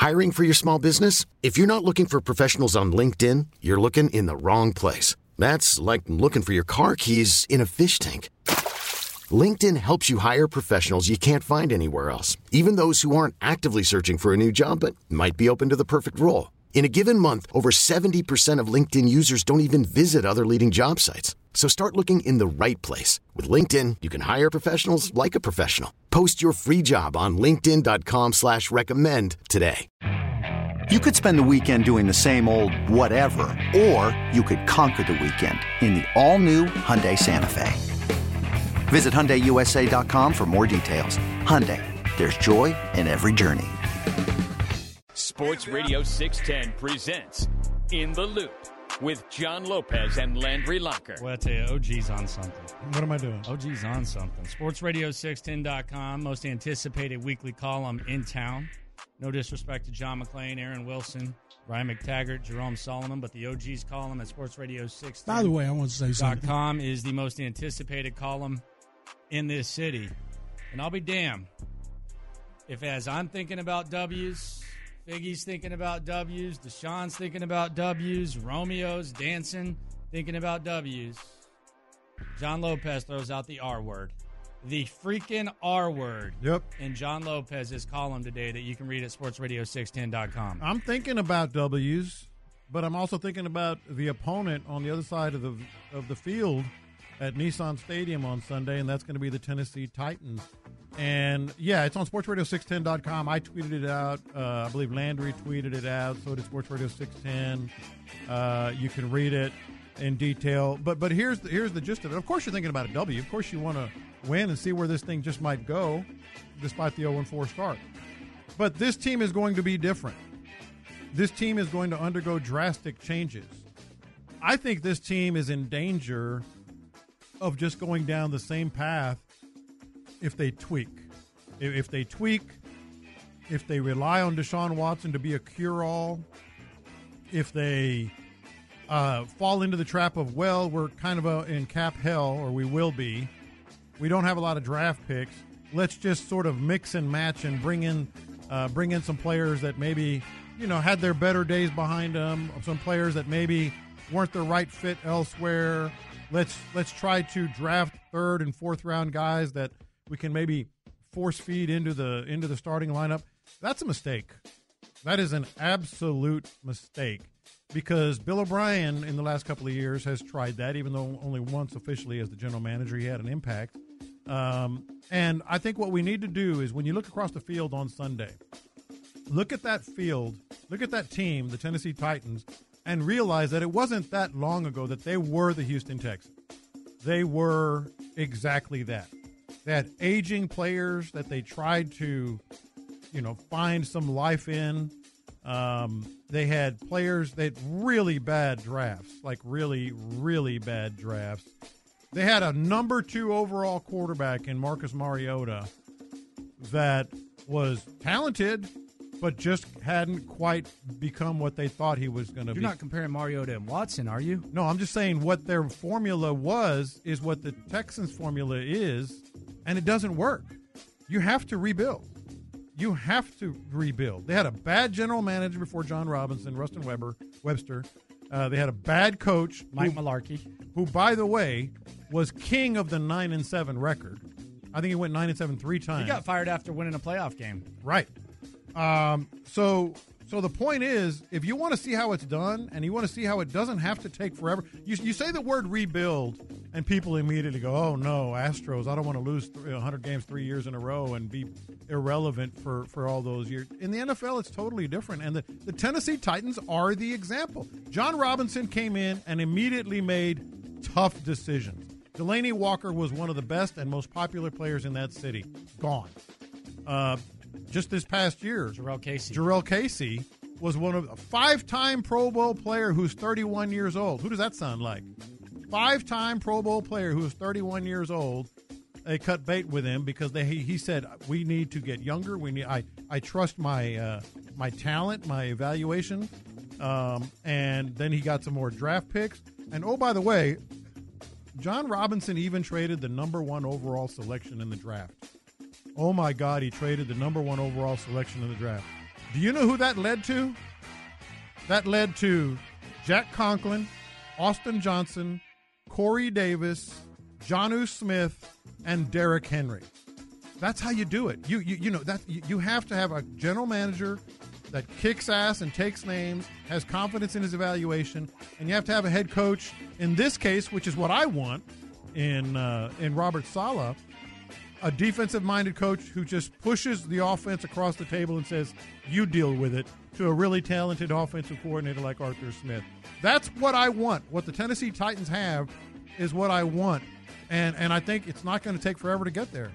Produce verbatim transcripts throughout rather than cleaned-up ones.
Hiring for your small business? If you're not looking for professionals on LinkedIn, you're looking in the wrong place. That's like looking for your car keys in a fish tank. LinkedIn helps you hire professionals you can't find anywhere else, even those who aren't actively searching for a new job but might be open to the perfect role. In a given month, over seventy percent of LinkedIn users don't even visit other leading job sites. So start looking in the right place. With LinkedIn, you can hire professionals like a professional. Post your free job on linkedin dot com slash recommend today. You could spend the weekend doing the same old whatever, or you could conquer the weekend in the all-new Hyundai Santa Fe. Visit Hyundai U S A dot com for more details. Hyundai, there's joy in every journey. Sports Radio six ten presents In the Loop with John Lopez and Landry Locker. Well, I tell you, O G's on something. What am I doing? O G's on something. Sports Radio six ten dot com, most anticipated weekly column in town. No disrespect to John McClain, Aaron Wilson, Ryan McTaggart, Jerome Solomon, but the O G's column at Sports Radio six ten. By the way, I want to say something. .com is the most anticipated column in this city. And I'll be damned if, as I'm thinking about W's, Figgy's thinking about W's, Deshaun's thinking about W's, Romeo's dancing, thinking about W's, John Lopez throws out the R word. The freaking R word. Yep. In John Lopez's column today that you can read at sports radio six ten dot com. I'm thinking about W's, but I'm also thinking about the opponent on the other side of the of the field at Nissan Stadium on Sunday, and that's going to be the Tennessee Titans. And, yeah, it's on sports radio six ten dot com. I tweeted it out. Uh, I believe Landry tweeted it out. So did Sports Radio six ten. Uh, you can read it in detail. But but here's the, here's the gist of it. Of course you're thinking about a W. Of course you want to win and see where this thing just might go, despite the oh and four start. But this team is going to be different. This team is going to undergo drastic changes. I think this team is in danger of just going down the same path if they tweak. If, if they tweak, if they rely on Deshaun Watson to be a cure-all, if they uh, fall into the trap of, well, we're kind of a, in cap hell, or we will be. We don't have a lot of draft picks. Let's just sort of mix and match and bring in uh, bring in some players that maybe, you know, had their better days behind them, some players that maybe weren't the right fit elsewhere. Let's let's try to draft third and fourth round guys that we can maybe force feed into the into the starting lineup. That's a mistake. That is an absolute mistake, because Bill O'Brien in the last couple of years has tried that, even though only once officially as the general manager he had an impact. Um, and I think what we need to do is, when you look across the field on Sunday, look at that field, look at that team, the Tennessee Titans, and realize that it wasn't that long ago that they were the Houston Texans. They were exactly that. They had aging players that they tried to, you know, find some life in. Um, they had players that had really bad drafts, like really, really bad drafts. They had a number two overall quarterback in Marcus Mariota that was talented, but just hadn't quite become what they thought he was going to be. You're not comparing Mariota and Watson, are you? No, I'm just saying what their formula was is what the Texans' formula is, and it doesn't work. You have to rebuild. You have to rebuild. They had a bad general manager before John Robinson, Rustin Weber, Webster. Uh, they had a bad coach, Mike who, Malarkey, who, by the way, was king of the nine and seven record. I think he went nine and seven three times. He got fired after winning a playoff game. Right. Um, so so the point is, if you want to see how it's done and you want to see how it doesn't have to take forever, you, you say the word rebuild and people immediately go, oh, no, Astros, I don't want to lose one hundred games three years in a row and be irrelevant for, for all those years. In the N F L, it's totally different, and the, the Tennessee Titans are the example. John Robinson came in and immediately made tough decisions. Delaney Walker was one of the best and most popular players in that city. Gone. Uh, just this past year, Jarrell Casey. Jarrell Casey was one of a five-time Pro Bowl player who's thirty-one years old. Who does that sound like? Five-time Pro Bowl player who is thirty-one years old. They cut bait with him because they he, he said, we need to get younger. We need I, I trust my uh, my talent, my evaluation. Um, and then he got some more draft picks. And, oh, by the way, John Robinson even traded the number one overall selection in the draft. Oh, my God, he traded the number one overall selection in the draft. Do you know who that led to? That led to Jack Conklin, Austin Johnson, Corey Davis, Jonnu Smith, and Derrick Henry. That's how you do it. You you, you know that you, you have to have a general manager that kicks ass and takes names, has confidence in his evaluation, and you have to have a head coach in this case, which is what I want in uh, in Robert Saleh, a defensive-minded coach who just pushes the offense across the table and says, "You deal with it," to a really talented offensive coordinator like Arthur Smith. That's what I want. What the Tennessee Titans have is what I want, and and I think it's not going to take forever to get there.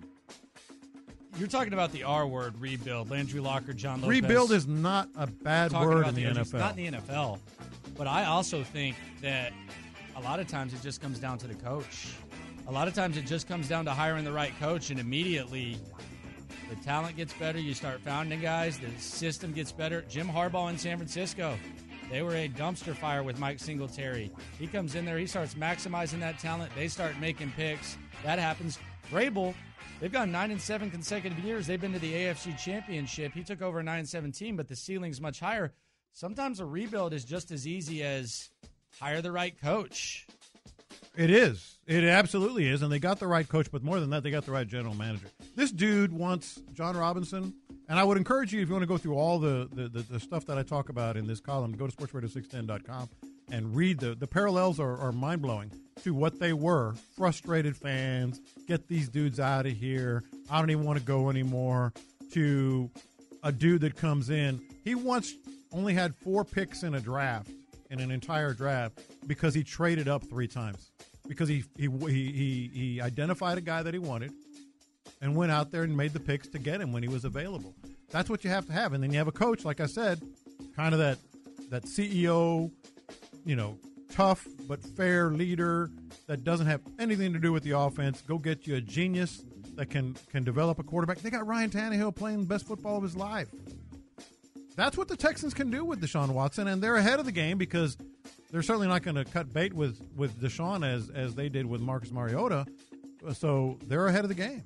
You're talking about the R word, rebuild. Landry Locker, John Lopez. Rebuild is not a bad word in the, the N F L. Not in the N F L. But I also think that a lot of times it just comes down to the coach. A lot of times it just comes down to hiring the right coach, and immediately the talent gets better. You start founding guys. The system gets better. Jim Harbaugh in San Francisco, they were a dumpster fire with Mike Singletary. He comes in there. He starts maximizing that talent. They start making picks. That happens. Vrabel, they've gone nine and seven consecutive years. They've been to the A F C Championship. He took over a nine and seven team, but the ceiling's much higher. Sometimes a rebuild is just as easy as hire the right coach. It is. It absolutely is, and they got the right coach, but more than that, they got the right general manager. This dude wants John Robinson, and I would encourage you, if you want to go through all the, the, the, the stuff that I talk about in this column, go to sports radio six ten dot com and read the, the parallels are, are mind-blowing to what they were. Frustrated fans, get these dudes out of here, I don't even want to go anymore, to a dude that comes in. He once only had four picks in a draft, in an entire draft, because he traded up three times. Because he he, he he identified a guy that he wanted and went out there and made the picks to get him when he was available. That's what you have to have. And then you have a coach, like I said, kind of that that C E O, you know, tough but fair leader that doesn't have anything to do with the offense. Go get you a genius that can, can develop a quarterback. They got Ryan Tannehill playing the best football of his life. That's what the Texans can do with Deshaun Watson, and they're ahead of the game because they're certainly not going to cut bait with, with Deshaun as, as they did with Marcus Mariota. So they're ahead of the game.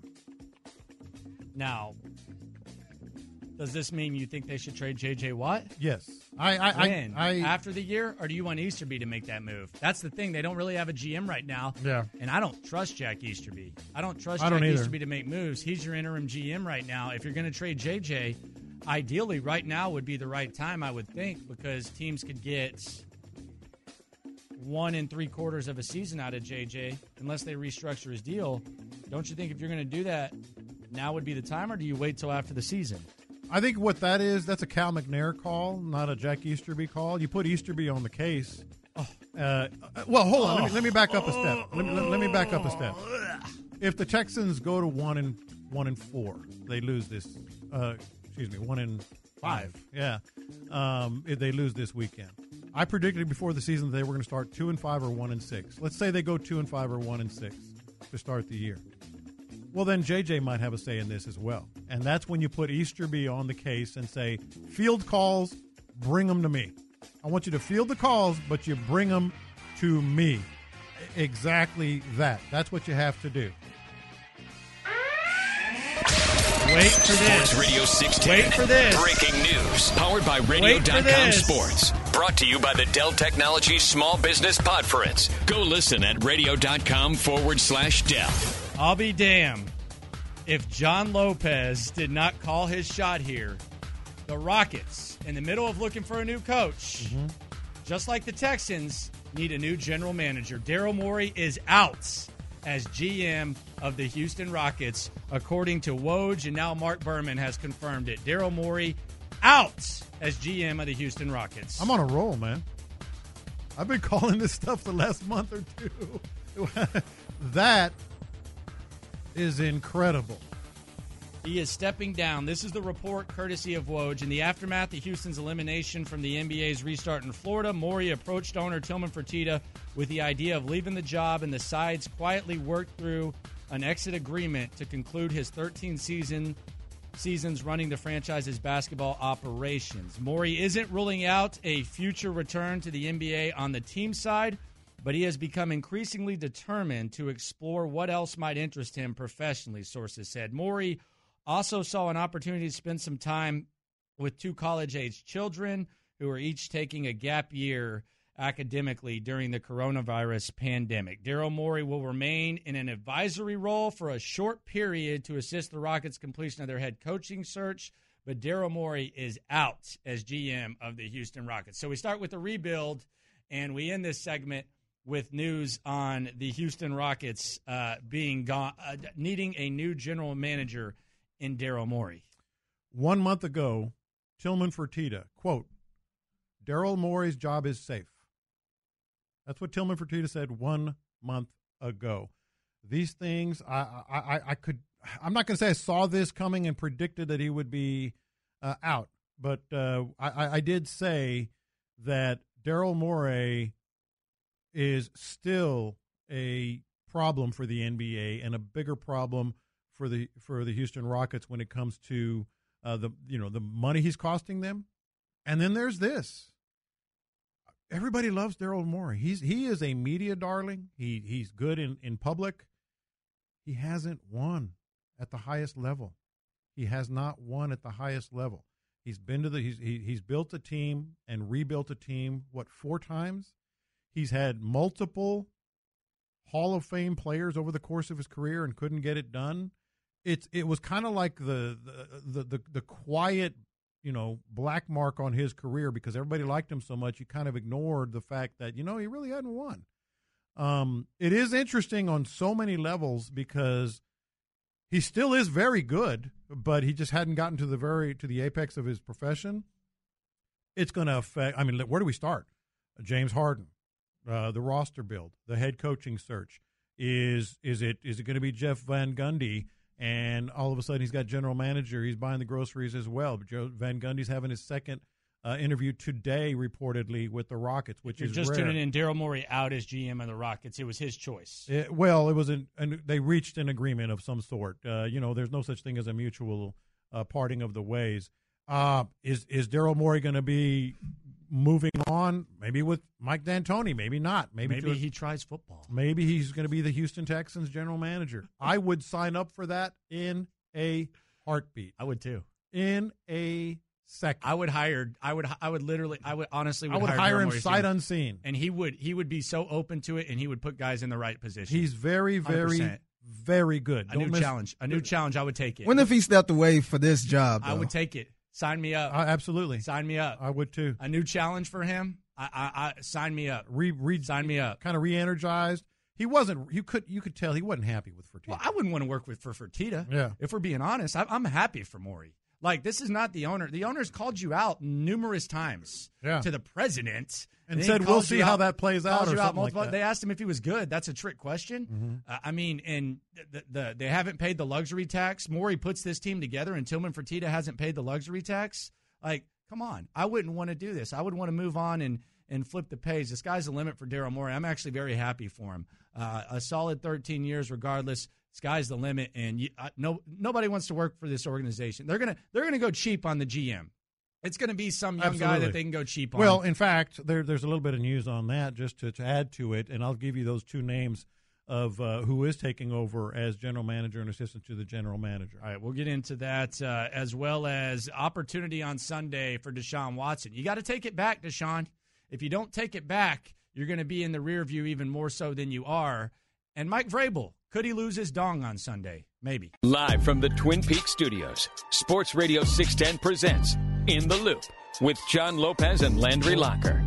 Now, does this mean you think they should trade J J. Watt? Yes. I, I, when? I, I After the year, or do you want Easterby to make that move? That's the thing. They don't really have a G M right now. Yeah. And I don't trust Jack Easterby. I don't trust I Jack don't Easterby to make moves. He's your interim G M right now. If you're going to trade J J, ideally right now would be the right time, I would think, because teams could get one and three quarters of a season out of J J unless they restructure his deal. Don't you think if you're going to do that, now would be the time, or do you wait till after the season? I think what that is, that's a Cal McNair call, not a Jack Easterby call. You put Easterby on the case. Oh. Uh, well, hold on. Let me, let me back up a step. Let me, let, let me back up a step. If the Texans go to one and one and four, they lose this. Uh, excuse me, one and five. Yeah, um, if they lose this weekend. I predicted before the season that they were going to start two and five or one and six. Let's say they go two and five or one and six to start the year. Well, then J J might have a say in this as well. And that's when you put Easterby on the case and say, field calls, bring them to me. I want you to field the calls, but you bring them to me. Exactly that. That's what you have to do. Wait for this. Sports Radio six ten. Wait for this. Breaking news. Powered by radio dot com Sports. Brought to you by the Dell Technologies Small Business Podference. Go listen at radio.com forward slash Dell. I'll be damned if John Lopez did not call his shot here. The Rockets, in the middle of looking for a new coach, mm-hmm. just like the Texans, need a new general manager. Daryl Morey is out as G M of the Houston Rockets, according to Woj, and now Mark Berman has confirmed it. Daryl Morey out as G M of the Houston Rockets. I'm on a roll, man. I've been calling this stuff the last month or two. That is incredible. He is stepping down. This is the report courtesy of Woj. In the aftermath of Houston's elimination from the N B A's restart in Florida, Morey approached owner Tillman Fertitta with the idea of leaving the job, and the sides quietly worked through an exit agreement to conclude his thirteen season seasons running the franchise's basketball operations. Morey isn't ruling out a future return to the N B A on the team side, but he has become increasingly determined to explore what else might interest him professionally, sources said. Morey also saw an opportunity to spend some time with two college-age children who are each taking a gap year academically during the coronavirus pandemic. Daryl Morey will remain in an advisory role for a short period to assist the Rockets' completion of their head coaching search, but Daryl Morey is out as G M of the Houston Rockets. So we start with the rebuild, and we end this segment with news on the Houston Rockets uh, being gone, uh, needing a new general manager in Daryl Morey. One month ago, Tillman Fertitta, quote, Daryl Morey's job is safe. That's what Tillman Fertitta said one month ago. These things, I, I, I could, I'm not going to say I saw this coming and predicted that he would be uh, out, but uh, I, I did say that Daryl Morey is still a problem for the N B A and a bigger problem for the for the Houston Rockets when it comes to uh, the you know the money he's costing them. And then there's this. Everybody loves Daryl Morey. He's he is a media darling. He he's good in, in public. He hasn't won at the highest level. He has not won at the highest level. He's been to the he's he, he's built a team and rebuilt a team what four times. He's had multiple Hall of Fame players over the course of his career and couldn't get it done. It's it was kind of like the the, the the the quiet, you know, black mark on his career because everybody liked him so much. You kind of ignored the fact that, you know, he really hadn't won. Um, it is interesting on so many levels because he still is very good, but he just hadn't gotten to the very to the apex of his profession. It's going to affect. I mean, where do we start? James Harden. Uh, the roster build, the head coaching search. Is is it is it going to be Jeff Van Gundy? And all of a sudden he's got general manager. He's buying the groceries as well. But Joe Van Gundy's having his second uh, interview today, reportedly, with the Rockets, which You're is just rare. tuning in. Daryl Morey out as G M of the Rockets. It was his choice. It, well, it was an, an they reached an agreement of some sort. Uh, you know, there's no such thing as a mutual uh, parting of the ways. Uh, is is Daryl Morey going to be moving on, maybe with Mike D'Antoni, maybe not. Maybe, maybe to, he tries football. Maybe he's going to be the Houston Texans general manager. I would sign up for that in a heartbeat. I would too. In a second. I would hire. I would. I would literally. I would honestly. Would I would hire, hire him Morey sight team. unseen, and he would. He would be so open to it, and he would put guys in the right position. He's very, very, one hundred percent. very good. A Don't new miss, challenge. A new challenge. I would take it. When if he stepped away for this job, though? I would take it. Sign me up. Uh, absolutely. Sign me up. I would too. A new challenge for him. I, I, I sign me up. Re, re, sign me up. Kind of re-energized. He wasn't. You could. You could tell he wasn't happy with Fertitta. Well, I wouldn't want to work with for Fertitta. Yeah. If we're being honest, I, I'm happy for Morey. Like, this is not the owner. The owner's called you out numerous times yeah. to the president. And, and said, we'll see how out, that plays out or you something out like that. They asked him if he was good. That's a trick question. Mm-hmm. Uh, I mean, and the, the, they haven't paid the luxury tax. Morey puts this team together, and Tillman Fertitta hasn't paid the luxury tax. Like, come on. I wouldn't want to do this. I would want to move on and, and flip the page. The sky's the limit for Daryl Morey. I'm actually very happy for him. Uh, a solid thirteen years regardless. Sky's the limit, and you, uh, no nobody wants to work for this organization. They're gonna they're gonna go cheap on the G M. It's gonna be some young Absolutely. guy that they can go cheap on. Well, in fact, there, there's a little bit of news on that just to, to add to it, and I'll give you those two names of uh, who is taking over as general manager and assistant to the general manager. All right, we'll get into that uh, as well as opportunity on Sunday for Deshaun Watson. You got to take it back, Deshaun. If you don't take it back, you're going to be in the rear view even more so than you are. And Mike Vrabel, could he lose his dong on Sunday? Maybe. Live from the Twin Peaks studios, Sports Radio six ten presents In the Loop with John Lopez and Landry Locker.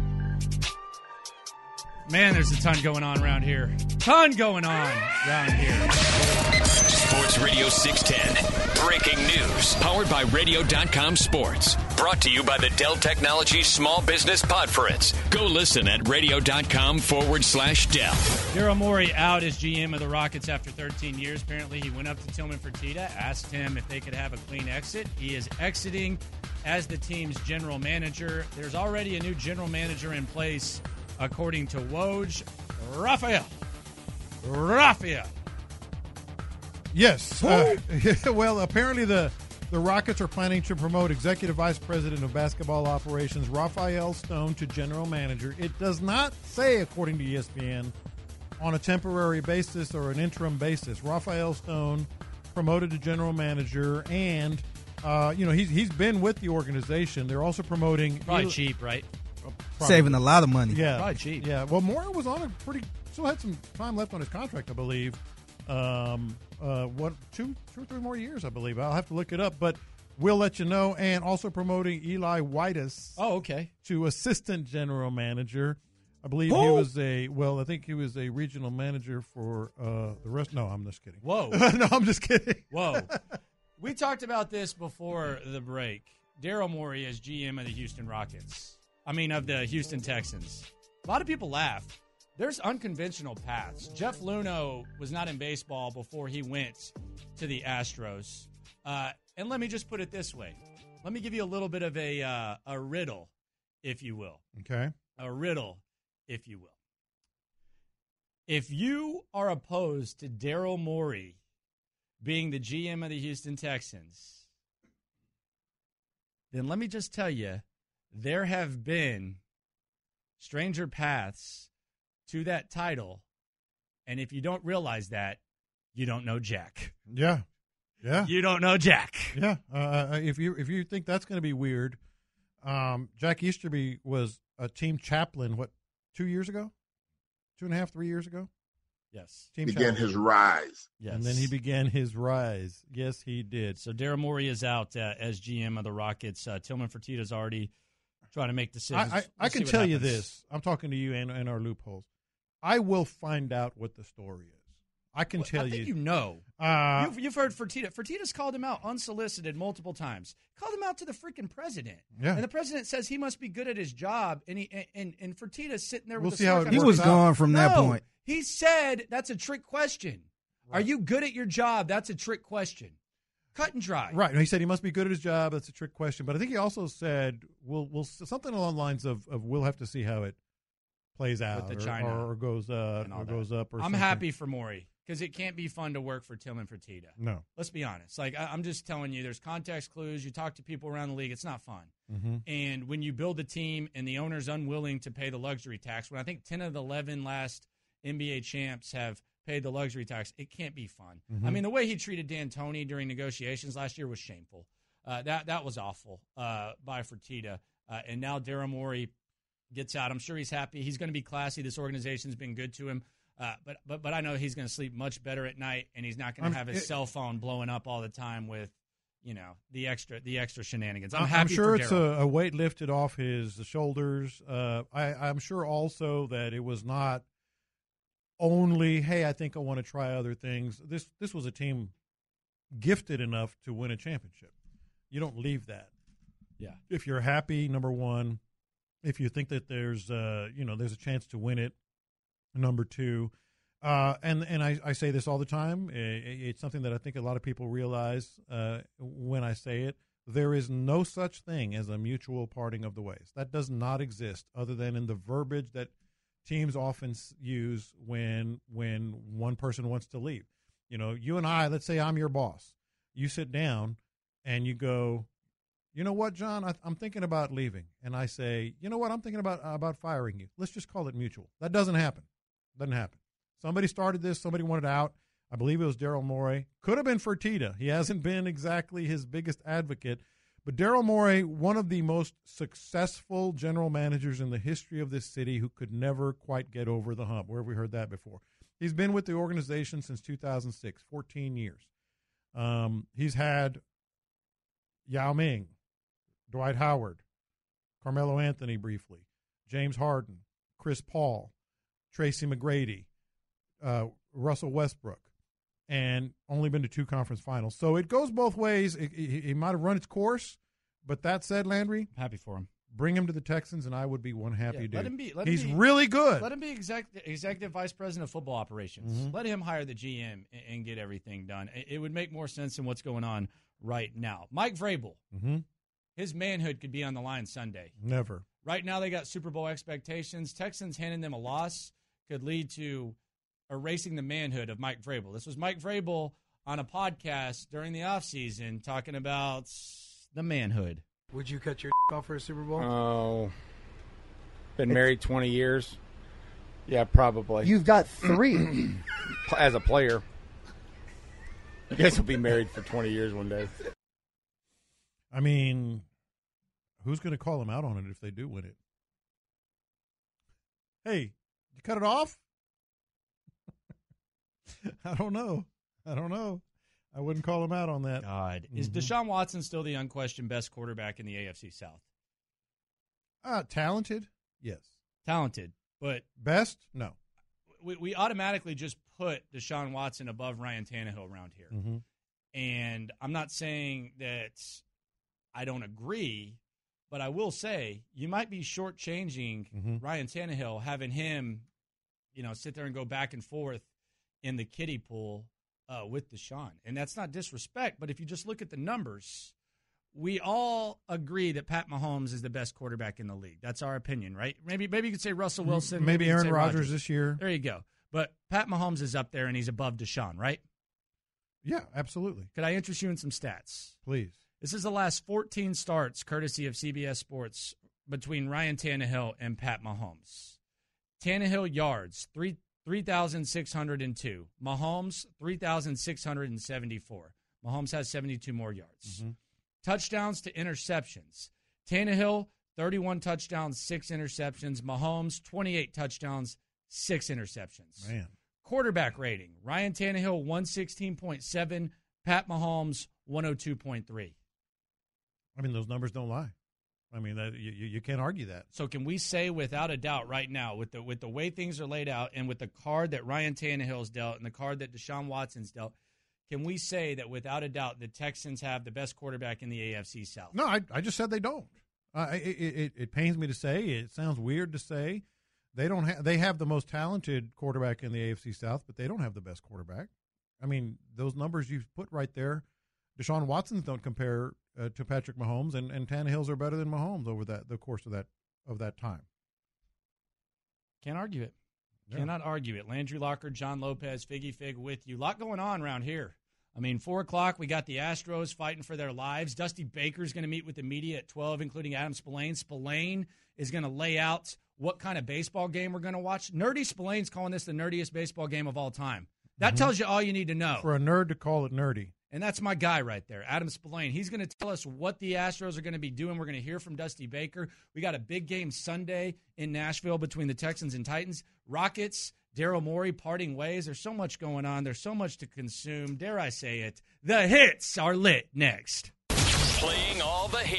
Man, there's a ton going on around here. Ton going on around here. Sports Radio six ten. Breaking news. Powered by radio dot com Sports. Brought to you by the Dell Technologies Small Business Podference. Go listen at radio dot com forward slash Dell. Daryl Morey out as G M of the Rockets after thirteen years. Apparently, he went up to Tillman Fertitta, asked him if they could have a clean exit. He is exiting as the team's general manager. There's already a new general manager in place, according to Woj. Raphael. Raphael. Yes. Uh, well, apparently the, the Rockets are planning to promote Executive Vice President of Basketball Operations Raphael Stone to general manager. It does not say, according to E S P N, on a temporary basis or an interim basis. Raphael Stone promoted to general manager, and Uh, you know, he's he's been with the organization. They're also promoting Probably Eli- cheap, right? uh, probably. Saving a lot of money. Yeah, Probably cheap. Yeah. Well, Moore was on a pretty. Still had some time left on his contract, I believe. Um, uh, what two, two or three more years, I believe. I'll have to look it up, but we'll let you know. And also promoting Eli Whitus. Oh, okay. To assistant general manager. I believe he was a well. I think he was a regional manager for uh, the rest. No, I'm just kidding. Whoa. No, I'm just kidding. Whoa. We talked about this before the break. Daryl Morey as G M of the Houston Rockets. I mean, of the Houston Texans. A lot of people laugh. There's unconventional paths. Jeff Luhnow was not in baseball before he went to the Astros. Uh, and let me just put it this way. Let me give you a little bit of a uh, a riddle, if you will. Okay. A riddle, if you will. If you are opposed to Daryl Morey being the G M of the Houston Texans, then let me just tell you, there have been stranger paths to that title, and if you don't realize that, you don't know Jack. Yeah, yeah. You don't know Jack. Yeah. Uh, if you if you think that's going to be weird, um, Jack Easterby was a team chaplain. What, two years ago? Two and a half, three years ago. Yes. Team began chaplain. his rise. Yes. And then he began his rise. Yes, he did. So Daryl Morey is out uh, as G M of the Rockets. Uh, Tillman Fertitta's already trying to make decisions. I, I, We'll I see can what tell you happens. this. I'm talking to you and, and our loopholes. I will find out what the story is. I can Well, tell I think you. you know. Uh, You've, you've heard Fertitta. Fertitta's called him out unsolicited multiple times. Called him out to the freaking president. Yeah. And the president says he must be good at his job. And he and, and Fertitta's sitting there We'll with see a how smirk it on He his works was face. out. gone from that No, point. He said that's a trick question. Are you good at your job? That's a trick question. Cut and dry. Right. And he said he must be good at his job. That's a trick question. But I think he also said we'll we'll something along the lines of, of we'll have to see how it plays out the or, China or, or goes uh, and all or that. goes up or I'm something. happy for Morey because it can't be fun to work for Tillman Fertitta. No. Let's be honest. Like I, I'm just telling you, there's context clues. You talk to people around the league. It's not fun. Mm-hmm. And when you build a team and the owner's unwilling to pay the luxury tax, when I think ten of the eleven last N B A champs have paid the luxury tax, it can't be fun. Mm-hmm. I mean, the way he treated D'Antoni during negotiations last year was shameful. Uh, that that was awful uh, by Fertitta. Uh, and now Daryl Morey gets out. I'm sure he's happy. He's going to be classy. This organization's been good to him. Uh, but but but I know he's going to sleep much better at night, and he's not going I'm- to have his it- cell phone blowing up all the time with, you know, the extra the extra shenanigans. I'm I'm happy sure for it's Daryl. a, a weight lifted off his shoulders. Uh, I, I'm sure also that it was not only, hey, I think I want to try other things. This this was a team gifted enough to win a championship. You don't leave that. Yeah. If you're happy, number one. If you think that there's, uh, you know, there's a chance to win it, number two. Uh, and and I, I say this all the time. It's something that I think a lot of people realize uh, when I say it. There is no such thing as a mutual parting of the ways. That does not exist other than in the verbiage that teams often use when when one person wants to leave. You know, you and I, let's say I'm your boss. You sit down and you go, you know what, John, I, I'm thinking about leaving. And I say, you know what, I'm thinking about about firing you. Let's just call it mutual. That doesn't happen. Doesn't happen. Somebody started this. Somebody wanted out. I believe it was Daryl Morey. Could have been Fertitta. He hasn't been exactly his biggest advocate. But Daryl Morey, one of the most successful general managers in the history of this city who could never quite get over the hump. Where have we heard that before? He's been with the organization since two thousand six, fourteen years. Um, he's had Yao Ming, Dwight Howard, Carmelo Anthony briefly, James Harden, Chris Paul, Tracy McGrady, uh, Russell Westbrook, and only been to two conference finals. So it goes both ways. It, it, it might have run its course, but that said, Landry, I'm happy for him. bring him to the Texans, and I would be one happy Yeah, dude. let him be- let He's him be- really good. Let him be exec- executive vice president of football operations. Mm-hmm. Let him hire the G M and, and get everything done. It, it would make more sense than what's going on right now. Mike Vrabel, mm-hmm. his manhood could be on the line Sunday. Never. Right now they got Super Bowl expectations. Texans handing them a loss could lead to erasing the manhood of Mike Vrabel. This was Mike Vrabel on a podcast during the offseason talking about the manhood. Would you cut your off for a Super Bowl? Oh, been married twenty years. Yeah, probably. You've got three. As a player. You guys will be married for twenty years one day. I mean, who's going to call them out on it if they do win it? Hey, you cut it off? I don't know. I don't know. I wouldn't call him out on that. God. Mm-hmm. Is Deshaun Watson still the unquestioned best quarterback in the A F C South? Uh, talented? Yes. Talented. But best? No. We, we automatically just put Deshaun Watson above Ryan Tannehill around here. Mm-hmm. And I'm not saying that I don't agree, but I will say you might be shortchanging mm-hmm. Ryan Tannehill, having him, you know, sit there and go back and forth in the kiddie pool uh, with Deshaun. And that's not disrespect, but if you just look at the numbers, we all agree that Pat Mahomes is the best quarterback in the league. That's our opinion, right? Maybe maybe you could say Russell Wilson. Maybe, maybe Aaron Rodgers, Rodgers this year. There you go. But Pat Mahomes is up there, and he's above Deshaun, right? Yeah, absolutely. Could I interest you in some stats? Please. This is the last fourteen starts, courtesy of C B S Sports, between Ryan Tannehill and Pat Mahomes. Tannehill yards, three three thousand six hundred two. Mahomes, three thousand six hundred seventy-four. Mahomes has seventy-two more yards. Mm-hmm. Touchdowns to interceptions. Tannehill, thirty-one touchdowns, six interceptions. Mahomes, twenty-eight touchdowns, six interceptions. Man. Quarterback rating. Ryan Tannehill, one sixteen point seven. Pat Mahomes, one oh two point three. I mean, those numbers don't lie. I mean, that, you, you can't argue that. So can we say without a doubt right now, with the with the way things are laid out and with the card that Ryan Tannehill's dealt and the card that Deshaun Watson's dealt, can we say that without a doubt the Texans have the best quarterback in the A F C South? No, I, I just said they don't. Uh, it, it, it pains me to say. It sounds weird to say. They don't have. They have the most talented quarterback in the A F C South, but they don't have the best quarterback. I mean, those numbers you've put right there, Deshaun Watson's don't compare uh, to Patrick Mahomes, and, and Tannehill's are better than Mahomes over that the course of that of that time. Can't argue it. Yeah. Cannot argue it. Landry Locker, John Lopez, Figgy Fig with you. A lot going on around here. I mean, four o'clock, we got the Astros fighting for their lives. Dusty Baker's going to meet with the media at twelve, including Adam Spillane. Spillane is going to lay out what kind of baseball game we're going to watch. Nerdy Spillane's calling this the nerdiest baseball game of all time. That Mm-hmm. tells you all you need to know. For a nerd to call it nerdy. And that's my guy right there, Adam Spillane. He's going to tell us what the Astros are going to be doing. We're going to hear from Dusty Baker. We got a big game Sunday in Nashville between the Texans and Titans. Rockets, Daryl Morey parting ways. There's so much going on. There's so much to consume. Dare I say it, the hits are lit next. Playing all the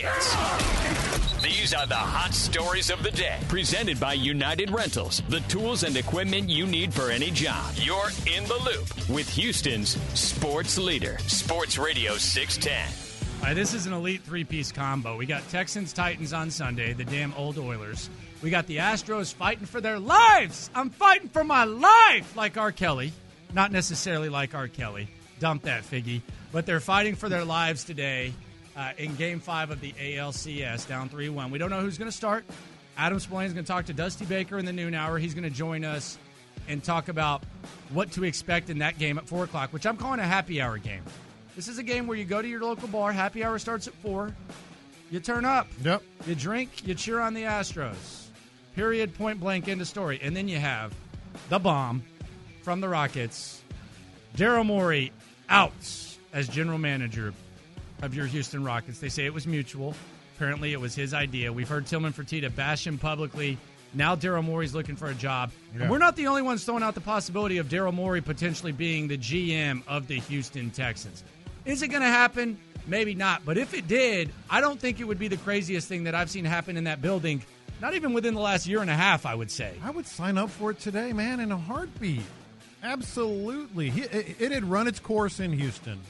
hits. These are the hot stories of the day. Presented by United Rentals. The tools and equipment you need for any job. You're in the loop with Houston's sports leader. Sports Radio six ten. All right, this is an elite three-piece combo. We got Texans-Titans on Sunday, the damn old Oilers. We got the Astros fighting for their lives. I'm fighting for my life, like R. Kelly. Not necessarily like R. Kelly. Dump that, Figgy. But they're fighting for their lives today. Uh, in Game five of the A L C S, down three one. We don't know who's going to start. Adam Spillane is going to talk to Dusty Baker in the noon hour. He's going to join us and talk about what to expect in that game at four o'clock, which I'm calling a happy hour game. This is a game where you go to your local bar. Happy hour starts at four. You turn up. Yep. You drink. You cheer on the Astros. Period, point blank, end of story. And then you have the bomb from the Rockets. Daryl Morey out as general manager of your Houston Rockets. They say it was mutual. Apparently it was his idea. We've heard Tillman Fertitta bash him publicly. Now Daryl Morey's looking for a job. Yeah. And we're not the only ones throwing out the possibility of Daryl Morey potentially being the G M of the Houston Texans. Is it going to happen? Maybe not. But if it did, I don't think it would be the craziest thing that I've seen happen in that building. Not even within the last year and a half, I would say. I would sign up for it today, man, in a heartbeat. Absolutely. He, it, it had run its course in Houston.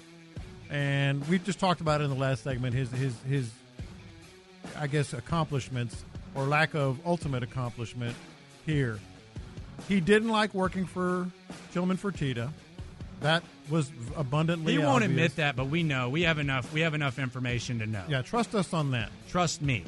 And we just talked about it in the last segment, his, his, his, I guess, accomplishments or lack of ultimate accomplishment here. He didn't like working for Tillman Fertitta. That was abundantly He won't obvious. admit that, but we know. We have enough. We have enough information to know. Yeah, trust us on that. Trust me.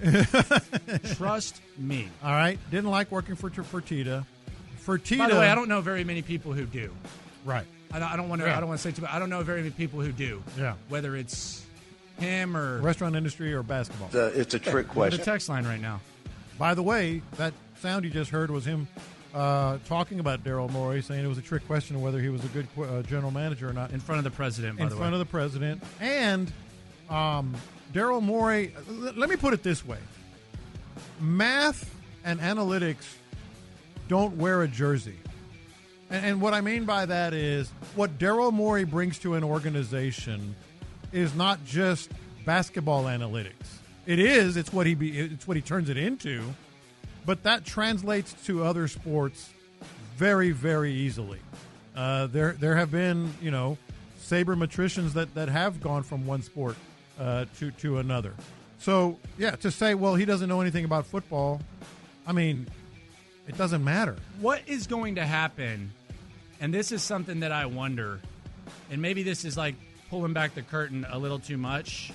Trust me. All right. Didn't like working for Fertitta. Fertitta. By the way, I don't know very many people who do. Right. I don't, I don't want to. Yeah. I don't want to say too much. I don't know very many people who do. Yeah. Whether it's him or Restaurant industry or basketball. It's a, it's a trick the question. text line right now. By the way, that sound you just heard was him uh, talking about Daryl Morey, saying it was a trick question of whether he was a good uh, general manager or not. In front of the president, by in the front way. of the president. And um, Daryl Morey, let me put it this way. Math and analytics don't wear a jersey. And, and what I mean by that is what Daryl Morey brings to an organization is not just basketball analytics. It is. It's what he be, it's what he turns it into. But that translates to other sports very, very easily. Uh, there there have been, you know, sabermetricians that, that have gone from one sport uh, to, to another. So, yeah, to say, well, he doesn't know anything about football, I mean, it doesn't matter. What is going to happen, and this is something that I wonder, and maybe this is like pulling back the curtain a little too much,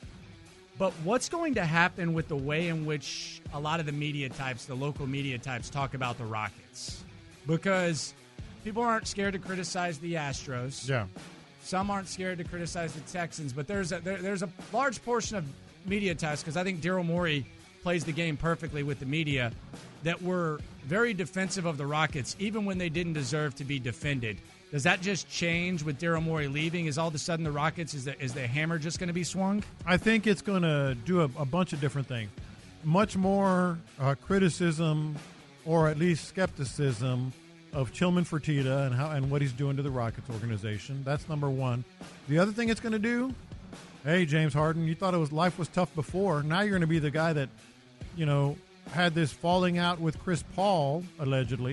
but what's going to happen with the way in which a lot of the media types, the local media types, talk about the Rockets? Because people aren't scared to criticize the Astros. Yeah. Some aren't scared to criticize the Texans, but there's a, there, there's a large portion of media types, because I think Daryl Morey plays the game perfectly with the media, that were very defensive of the Rockets, even when they didn't deserve to be defended. Does that just change with Daryl Morey leaving? Is all of a sudden the Rockets, is the, is the hammer just going to be swung? I think it's going to do a, a bunch of different things. Much more uh, criticism, or at least skepticism, of Tillman Fertitta and how and what he's doing to the Rockets organization. That's number one. The other thing it's going to do, hey, James Harden, you thought it was life was tough before. Now you're going to be the guy that, you know, had this falling out with Chris Paul, allegedly,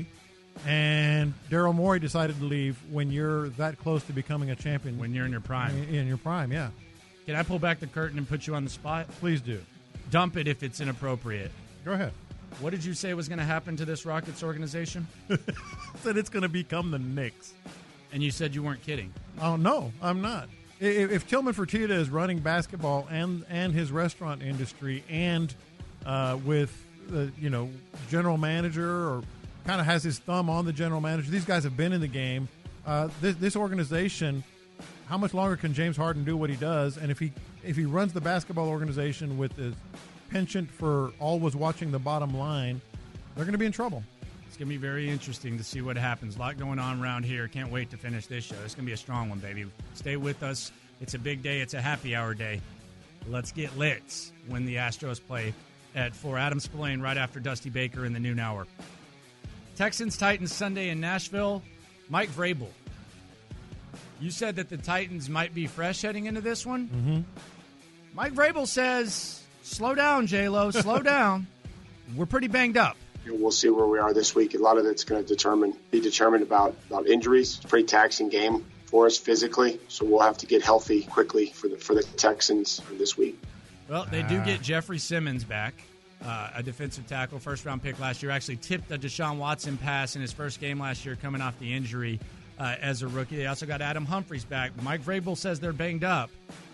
and Daryl Morey decided to leave when you're that close to becoming a champion. When you're in your prime. In, in your prime, yeah. Can I pull back the curtain and put you on the spot? Please do. Dump it if it's inappropriate. Go ahead. What did you say was going to happen to this Rockets organization? Said it's going to become the Knicks. And you said you weren't kidding. Oh, no, I'm not. If, if Tillman Fertitta is running basketball and, and his restaurant industry and uh, with, the you know, general manager, or kind of has his thumb on the general manager, these guys have been in the game. Uh, this, this organization, how much longer can James Harden do what he does? And if he if he runs the basketball organization with his penchant for always watching the bottom line, they're going to be in trouble. It's going to be very interesting to see what happens. A lot going on around here. Can't wait to finish this show. It's going to be a strong one, baby. Stay with us. It's a big day. It's a happy hour day. Let's get lit when the Astros play at four. Adam Spillane right after Dusty Baker in the noon hour. Texans-Titans Sunday in Nashville. Mike Vrabel, you said that the Titans might be fresh heading into this one. Mm-hmm. Mike Vrabel says, slow down, J-Lo, slow down. We're pretty banged up. We'll see where we are this week. A lot of it's going to determine, be determined about, about injuries. It's a pretty taxing game for us physically, so we'll have to get healthy quickly for the for the Texans this week. Well, they do get Jeffrey Simmons back, uh, a defensive tackle, first-round pick last year. Actually tipped a Deshaun Watson pass in his first game last year, coming off the injury uh, as a rookie. They also got Adam Humphries back. Mike Vrabel says they're banged up.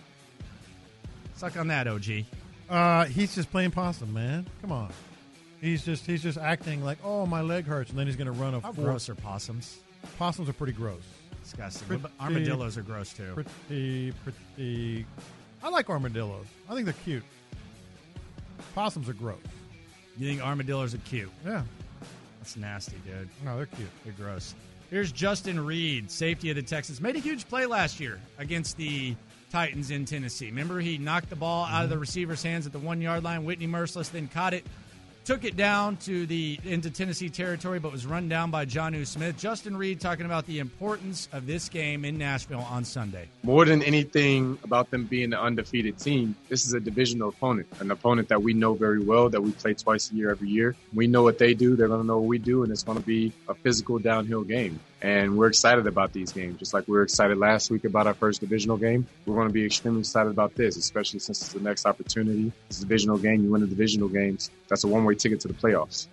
Suck on that, O G. Uh, he's just playing possum, man. Come on. He's just he's just acting like, oh, my leg hurts, and then he's going to run a How four. gross are possums? Possums are pretty gross. Disgusting. Pretty, Armadillos are gross, too. Pretty, pretty. I like armadillos. I think they're cute. Possums are gross. You think armadillos are cute? Yeah. That's nasty, dude. No, they're cute. They're gross. Here's Justin Reed, safety of the Texans. Made a huge play last year against the Titans in Tennessee. Remember, he knocked the ball out of the receiver's hands at the one-yard line. Whitney Merciless then caught it, took it down to the into Tennessee territory, but was run down by Jonnu Smith. Justin Reed talking about the importance of this game in Nashville on Sunday. More than anything about them being an undefeated team, this is a divisional opponent, an opponent that we know very well, that we play twice a year every year. We know what they do. They're going to know what we do, and it's going to be a physical downhill game. And we're excited about these games, just like we were excited last week about our first divisional game. We're going to be extremely excited about this, especially since it's the next opportunity. It's a divisional game. You win the divisional games. That's a one-way ticket to the playoffs.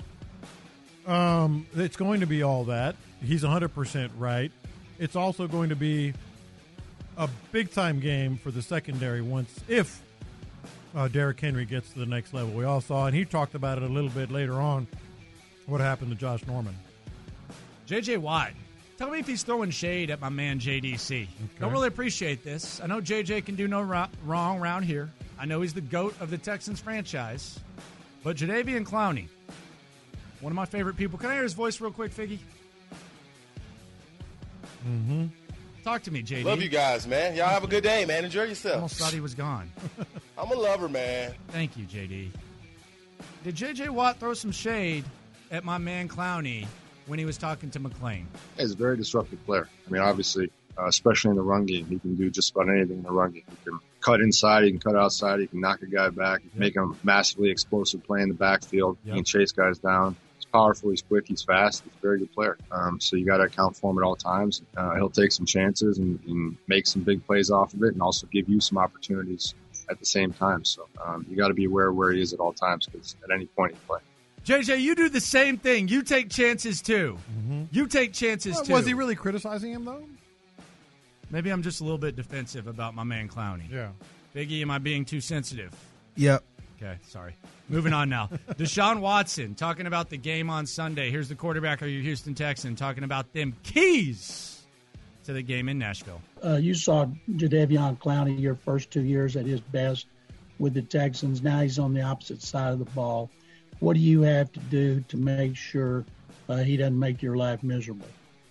Um, it's going to be all that. He's one hundred percent right. It's also going to be a big-time game for the secondary once, if uh, Derrick Henry gets to the next level. We all saw, and he talked about it a little bit later on, what happened to Josh Norman. J J. Watt. Tell me if he's throwing shade at my man J D C. Okay. Don't really appreciate this. I know J J can do no ro- wrong around here. I know he's the GOAT of the Texans franchise. But Jadeveon Clowney, one of my favorite people. Can I hear his voice real quick, Figgy? Mm-hmm. Talk to me, J D. Love you guys, man. Y'all have a good day, man. Enjoy yourself. Almost thought he was gone. I'm a lover, man. Thank you, J D. Did J J. Watt throw some shade at my man Clowney when he was talking to McClain? He's a very disruptive player. I mean, obviously, uh, especially in the run game, he can do just about anything in the run game. He can cut inside, he can cut outside, he can knock a guy back, he can make him massively explosive play in the backfield. Yep. He can chase guys down. He's powerful, he's quick, he's fast, he's a very good player. Um, so you got to account for him at all times. Uh, he'll take some chances and, and make some big plays off of it, and also give you some opportunities at the same time. So um, you got to be aware of where he is at all times, because at any point he can play. J J, you do the same thing. You take chances too. Mm-hmm. You take chances well, too. Was he really criticizing him though? Maybe I'm just a little bit defensive about my man Clowney. Yeah. Biggie, am I being too sensitive? Yep. Okay, sorry. Moving on now. Deshaun Watson talking about the game on Sunday. Here's the quarterback of your Houston Texans talking about them keys to the game in Nashville. Uh, you saw Jadeveon Clowney your first two years at his best with the Texans. Now he's on the opposite side of the ball. What do you have to do to make sure uh, he doesn't make your life miserable?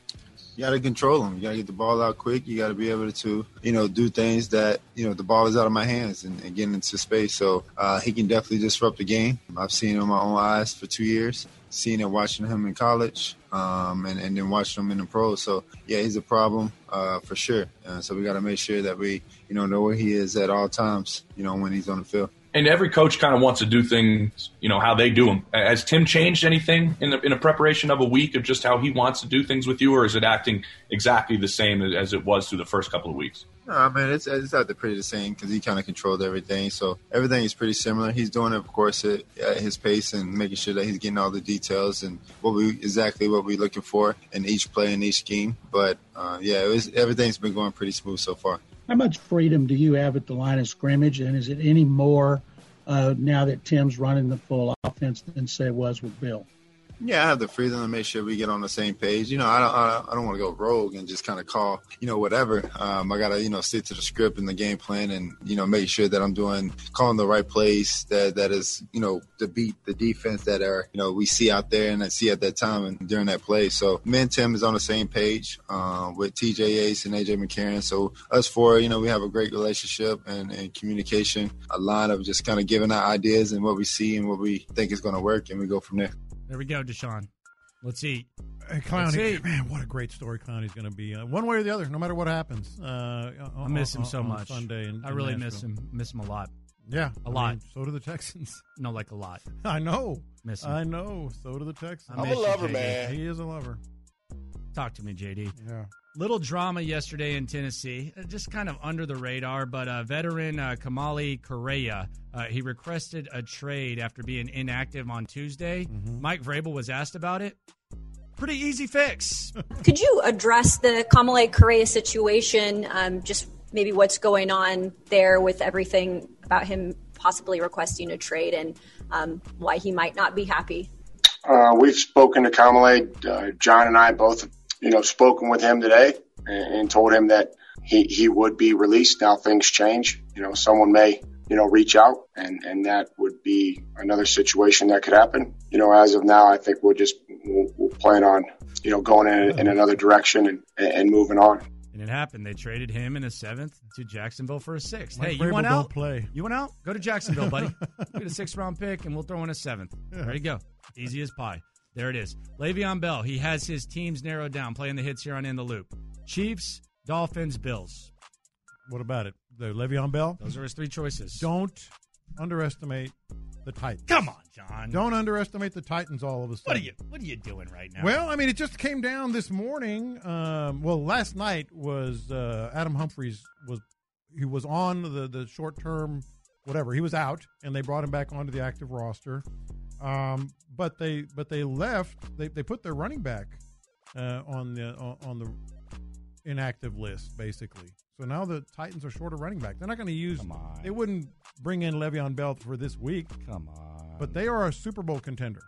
You got to control him. You got to get the ball out quick. You got to be able to, you know, do things that, you know, the ball is out of my hands and, and getting into space. So uh, he can definitely disrupt the game. I've seen him with my own eyes for two years, seen it watching him in college um, and, and then watching him in the pros. So, yeah, he's a problem uh, for sure. Uh, so we got to make sure that we, you know, know where he is at all times, you know, when he's on the field. And every coach kind of wants to do things, you know, how they do them. Has Tim changed anything in the in a preparation of a week of just how he wants to do things with you, or is it acting exactly the same as it was through the first couple of weeks? No, I mean, it's it's not the pretty the same because he kind of controlled everything. So everything is pretty similar. He's doing it, of course, at, at his pace and making sure that he's getting all the details and what we exactly what we're looking for in each play and each scheme. But, uh, yeah, it was, everything's been going pretty smooth so far. How much freedom do you have at the line of scrimmage, and is it any more uh, now that Tim's running the full offense than, say, it was with Bill? Yeah, I have the freedom to make sure we get on the same page. You know, I don't, I don't, I don't want to go rogue and just kind of call, you know, whatever. Um, I got to, you know, stick to the script and the game plan and, you know, make sure that I'm doing, calling the right plays that, that is, you know, to beat the defense that are, you know, we see out there and I see at that time and during that play. So me and Tim is on the same page uh, with T J Ace and A J McCarron. So us four, you know, we have a great relationship and, and communication, a line of just kind of giving out ideas and what we see and what we think is going to work, and we go from there. There we go, Deshaun. Let's eat. Hey, Clowney, man, what a great story Clowney's going to be. Uh, one way or the other, no matter what happens. Uh, I miss him so much. Sunday in, I really in miss him. Miss him a lot. Yeah, a I lot. Mean, so do the Texans. No, like a lot. I know. Miss him. I know. So do the Texans. I'm a lover, you, man. He is a lover. Talk to me, J D. Yeah. Little drama yesterday in Tennessee, just kind of under the radar, but uh, veteran uh, Kamali Correa, uh, he requested a trade after being inactive on Tuesday. Mm-hmm. Mike Vrabel was asked about it. Pretty easy fix. Could you address the Kamali Correa situation, um, just maybe what's going on there with everything about him possibly requesting a trade and um, why he might not be happy? Uh, we've spoken to Kamali. Uh, John and I both you know, spoken with him today and, and told him that he, he would be released. Now things change. You know, someone may, you know, reach out and, and that would be another situation that could happen. You know, as of now, I think we'll just, we'll, we'll plan on, you know, going in, in another direction and, and moving on. And it happened. They traded him in a seventh to Jacksonville for a sixth. Mike hey, Vrabel you want out? Play. You want out? Go to Jacksonville, buddy. Get a sixth round pick and we'll throw in a seventh. Yeah. There you go. Easy as pie. There it is. Le'Veon Bell, he has his teams narrowed down, playing the hits here on In the Loop. Chiefs, Dolphins, Bills. What about it? The Le'Veon Bell? Those are his three choices. Don't underestimate the Titans. Come on, John. Don't underestimate the Titans all of a sudden. What are you, what are you doing right now? Well, I mean, it just came down this morning. Um, well, last night was uh, Adam Humphries was he was on the, the short-term whatever. He was out, and they brought him back onto the active roster. Um, but they but they left. They they put their running back uh, on the on, on the inactive list basically. So now the Titans are short of running back. They're not going to use. Come on. They wouldn't bring in Le'Veon Bell for this week. Come on. But they are a Super Bowl contender.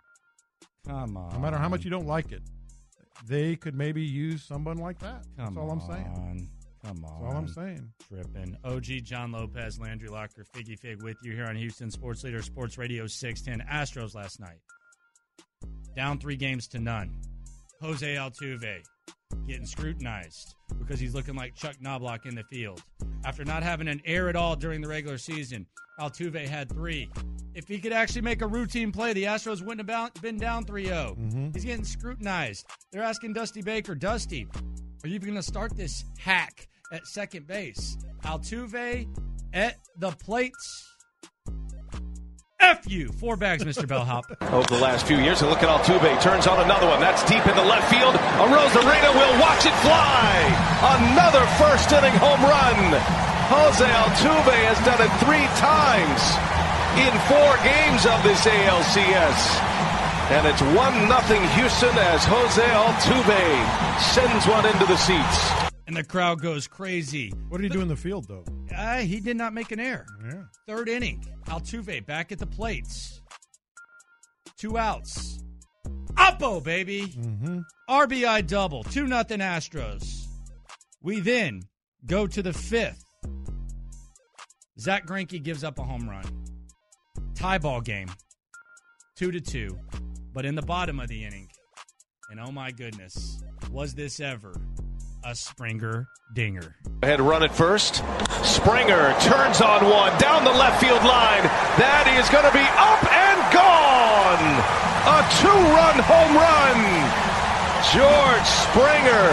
Come on. No matter how much you don't like it, they could maybe use someone like that. Come That's all on. I'm saying. Come on. That's all I'm saying. Tripping. O G, John Lopez, Landry Locker, Figgy Fig with you here on Houston Sports Leader, Sports Radio six ten. Astros last night. Down three games to none. Jose Altuve getting scrutinized because he's looking like Chuck Knobloch in the field. After not having an error at all during the regular season, Altuve had three. If he could actually make a routine play, the Astros wouldn't have been down three oh. Mm-hmm. He's getting scrutinized. They're asking Dusty Baker, Dusty, are you going to start this hack at second base? Altuve at the plates. F you. Four bags, Mister Bellhop. Over the last few years, and look at Altuve. Turns on another one. That's deep in the left field. Arozarena will watch it fly. Another first-inning home run. Jose Altuve has done it three times in four games of this A L C S. And it's one nothing Houston as Jose Altuve sends one into the seats. And the crowd goes crazy. What did he do in the field, though? Uh, he did not make an error. Yeah. Third inning. Altuve back at the plates. Two outs. Oppo, baby. Mm-hmm. R B I double. two nothing Astros. We then go to the fifth. Zach Greinke gives up a home run. Tie ball game. Two to two. But in the bottom of the inning, and oh my goodness, was this ever a Springer dinger. Ahead run at first. Springer turns on one down the left field line. That is going to be up and gone. A two-run home run. George Springer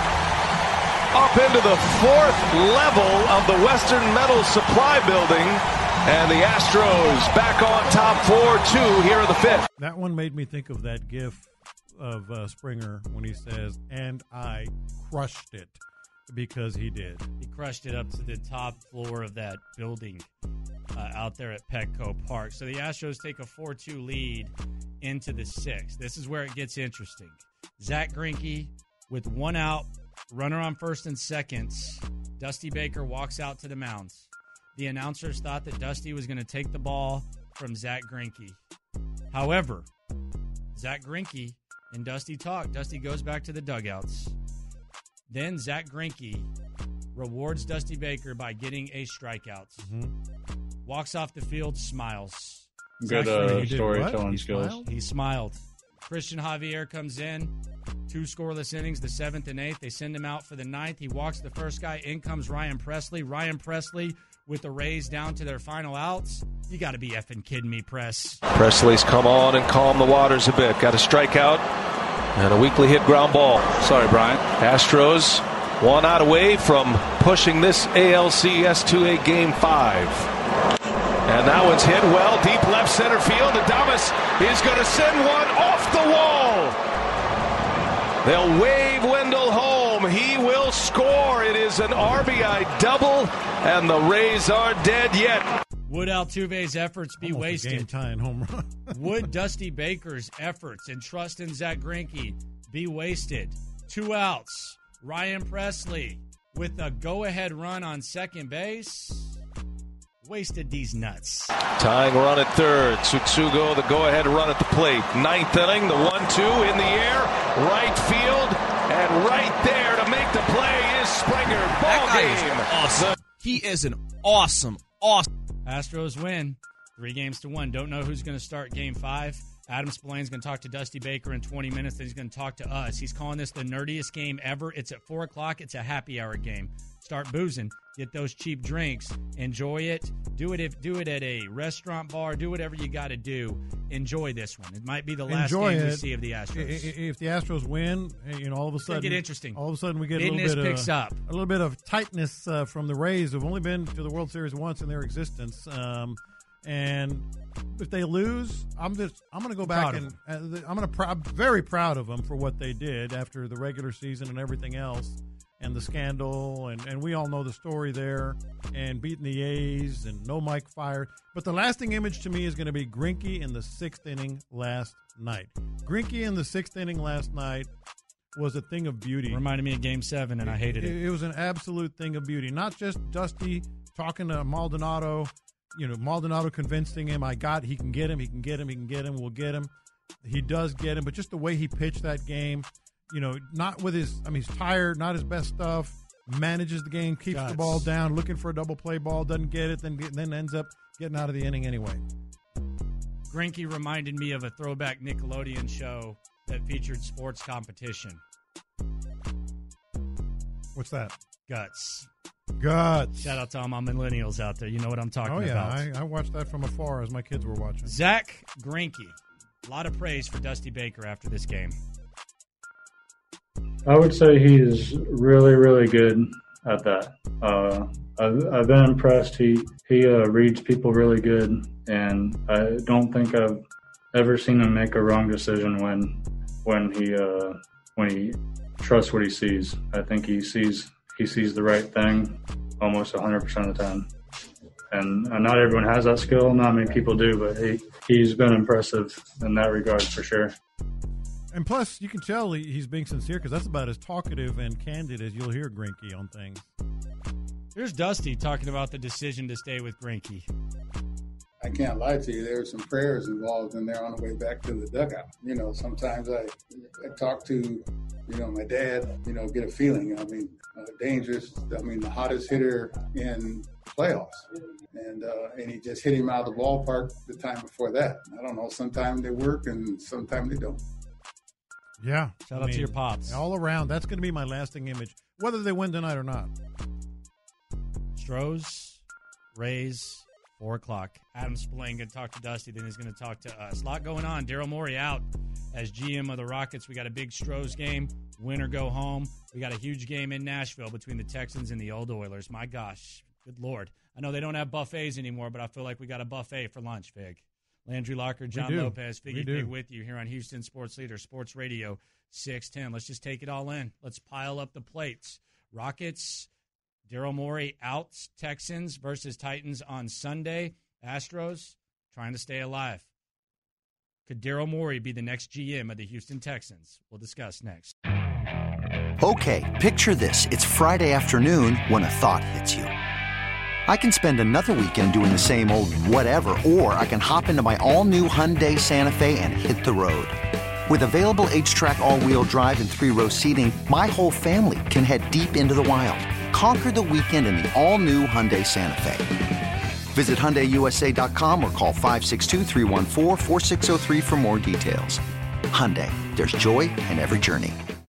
up into the fourth level of the Western Metal Supply Building. And the Astros back on top four two here in the fifth. That one made me think of that gif of uh, Springer when he says, and I crushed it, because he did. He crushed it up to the top floor of that building uh, out there at Petco Park. So the Astros take a four two lead into the sixth. This is where it gets interesting. Zach Greinke with one out, runner on first and second. Dusty Baker walks out to the mounds. The announcers thought that Dusty was going to take the ball from Zach Greinke. However, Zach Greinke and Dusty talk. Dusty goes back to the dugouts. Then Zach Greinke rewards Dusty Baker by getting a strikeout. Mm-hmm. Walks off the field, smiles. Good uh, storytelling he skills. Smiled? He smiled. Christian Javier comes in. Two scoreless innings, the seventh and eighth. They send him out for the ninth. He walks the first guy. In comes Ryan Presley. Ryan Presley with the Rays down to their final outs. You got to be effing kidding me, Press. Presley's come on and calm the waters a bit. Got a strikeout and a weakly hit ground ball. Sorry, Brian. Astros one out away from pushing this A L C S to a game five. And that one's hit well deep left center field. Adames is going to send one off the wall. They'll wave Wendell home. He will score. It is an R B I double, and the Rays aren't dead yet. Would Altuve's efforts be Almost wasted? a game-tying home run. Would Dusty Baker's efforts and trust in Zach Greinke be wasted? Two outs. Ryan Presley with a go-ahead run on second base. Wasted these nuts. Tying run at third. Tsutsugo, the go-ahead run at the plate. Ninth inning, the one two in the air. Right field, and right there to make the play is Springer. Ball game. Awesome. He is an awesome, awesome. Astros win. Three games to one. Don't know who's going to start game five. Adam Spillane's going to talk to Dusty Baker in twenty minutes. Then he's going to talk to us. He's calling this the nerdiest game ever. It's at four o'clock. It's a happy hour game. Start boozing. Get those cheap drinks. Enjoy it. Do it if do it at a restaurant bar. Do whatever you got to do. Enjoy this one. It might be the last Enjoy game it. we see of the Astros. If the Astros win, you know, all of a sudden, get interesting. All of a sudden, we get Business a little bit picks of up. a little bit of tightness uh, from the Rays, who've only been to the World Series once in their existence. Um, and if they lose, I'm just I'm going to go back and uh, I'm going to pr- I'm very proud of them for what they did after the regular season and everything else. And the scandal, and, and we all know the story there, and beating the A's, and no Mike fired. But the lasting image to me is going to be Greinke in the sixth inning last night. Greinke in the sixth inning last night was a thing of beauty. Reminded me of Game Seven, and I hated it. It, it was an absolute thing of beauty. Not just Dusty talking to Maldonado, you know, Maldonado convincing him, I got, he can get him, he can get him, he can get him, we'll get him. He does get him, but just the way he pitched that game. You know, not with his, I mean, he's tired, not his best stuff, manages the game, keeps Guts. the ball down, looking for a double play ball, doesn't get it, then then ends up getting out of the inning anyway. Greinke reminded me of a throwback Nickelodeon show that featured sports competition. What's that? Guts. Guts. Shout out to all my millennials out there. You know what I'm talking oh, yeah. about. I, I watched that from afar as my kids were watching. Zach Greinke. A lot of praise for Dusty Baker after this game. I would say he is really, really good at that. Uh, I've, I've been impressed. He he uh, reads people really good, and I don't think I've ever seen him make a wrong decision when when he uh, when he trusts what he sees. I think he sees he sees the right thing almost one hundred percent of the time. And uh, not everyone has that skill. Not many people do, but he, he's been impressive in that regard for sure. And plus, you can tell he, he's being sincere because that's about as talkative and candid as you'll hear Greinke on things. Here's Dusty talking about the decision to stay with Greinke. I can't lie to you. There were some prayers involved in there on the way back to the dugout. You know, sometimes I, I talk to, you know, my dad, you know, get a feeling. I mean, uh, dangerous. I mean, the hottest hitter in playoffs. And uh, and he just hit him out of the ballpark the time before that. I don't know. Sometimes they work and sometimes they don't. Yeah. Shout I out mean, to your pops. All around. That's going to be my lasting image, whether they win tonight or not. Stros, Rays, four o'clock. Adam Spillane going to talk to Dusty, then he's going to talk to us. A lot going on. Daryl Morey out as G M of the Rockets. We got a big Stros game. Win or go home. We got a huge game in Nashville between the Texans and the old Oilers. My gosh. Good Lord. I know they don't have buffets anymore, but I feel like we got a buffet for lunch, Fig. Landry Locker, John Lopez, Figgy Fig with you here on Houston Sports Leader, Sports Radio six ten. Let's just take it all in. Let's pile up the plates. Rockets, Daryl Morey out, Texans versus Titans on Sunday. Astros trying to stay alive. Could Daryl Morey be the next G M of the Houston Texans? We'll discuss next. Okay, picture this. It's Friday afternoon when a thought hits you. I can spend another weekend doing the same old whatever, or I can hop into my all-new Hyundai Santa Fe and hit the road. With available H-Track all-wheel drive and three-row seating, my whole family can head deep into the wild. Conquer the weekend in the all-new Hyundai Santa Fe. Visit Hyundai U S A dot com or call five six two, three one four, four six zero three for more details. Hyundai, there's joy in every journey.